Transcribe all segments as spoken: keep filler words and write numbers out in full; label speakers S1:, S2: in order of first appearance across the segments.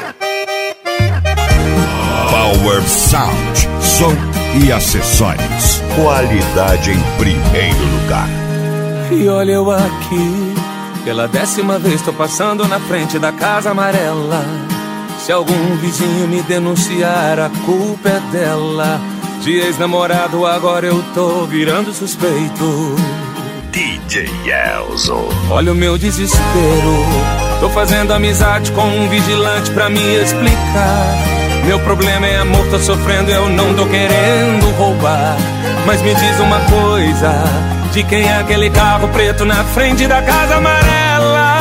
S1: Power Sound, som e acessórios. Qualidade em primeiro lugar.
S2: E olha eu aqui, pela décima vez tô passando na frente da casa amarela. Se algum vizinho me denunciar, a culpa é dela. De ex-namorado agora eu tô virando suspeito.
S1: D J Elzo.
S2: Olha o meu desespero, tô fazendo amizade com um vigilante pra me explicar. Meu problema é amor, tô sofrendo, eu não tô querendo roubar. Mas me diz uma coisa, de quem é aquele carro preto na frente da casa amarela?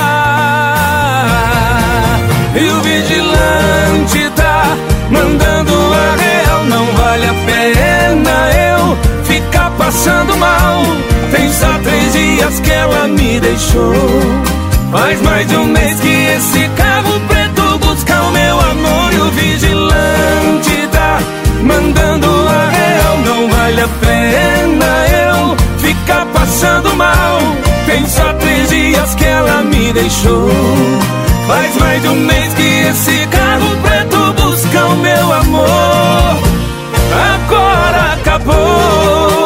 S2: E o vigilante tá mandando a real. Não vale a pena eu ficar passando mal. Tem só três dias que ela me deixou. Faz mais de um mês que esse carro preto busca o meu amor. E o vigilante tá mandando a real. Não vale a pena eu ficar passando mal. Tem só três dias que ela me deixou. Faz mais de um mês que esse carro preto busca o meu amor. Agora acabou.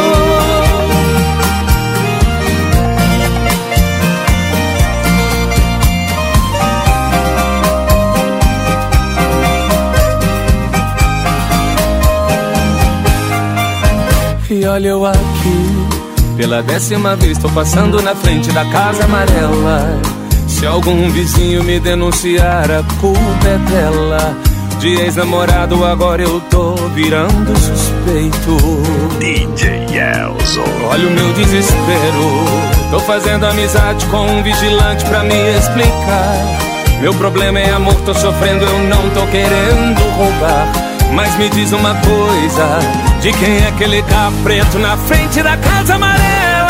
S2: E olha eu aqui, pela décima vez tô passando na frente da casa amarela. Se algum vizinho me denunciar, a culpa é dela. De ex-namorado agora eu tô virando suspeito.
S1: D J Elzo.
S2: Olha o meu desespero, tô fazendo amizade com um vigilante pra me explicar. Meu problema é amor, tô sofrendo, eu não tô querendo roubar. Mas me diz uma coisa, de quem é aquele carro preto na frente da casa amarela?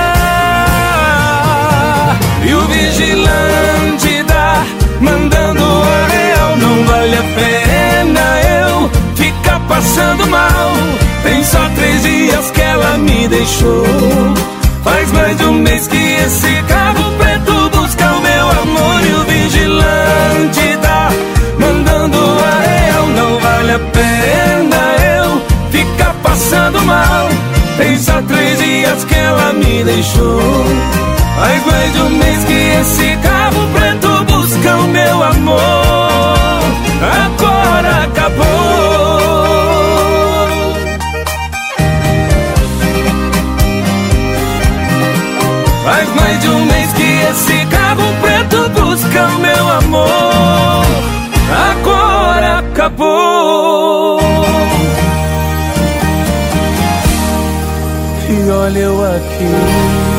S2: E o vigilante tá mandando a real. Não vale a pena eu ficar passando mal. Tem só três dias que ela me deixou. Faz mais de um mês que esse carro preto busca o meu amor. E o vigilante tá mandando a real. Não vale a pena eu ficar passando mal. Tem só três dias que ela me deixou. Faz mais de um mês que esse carro preto busca o meu amor. Agora acabou. Faz mais de um mês que esse carro preto busca o meu amor. Agora acabou. E olha eu aqui,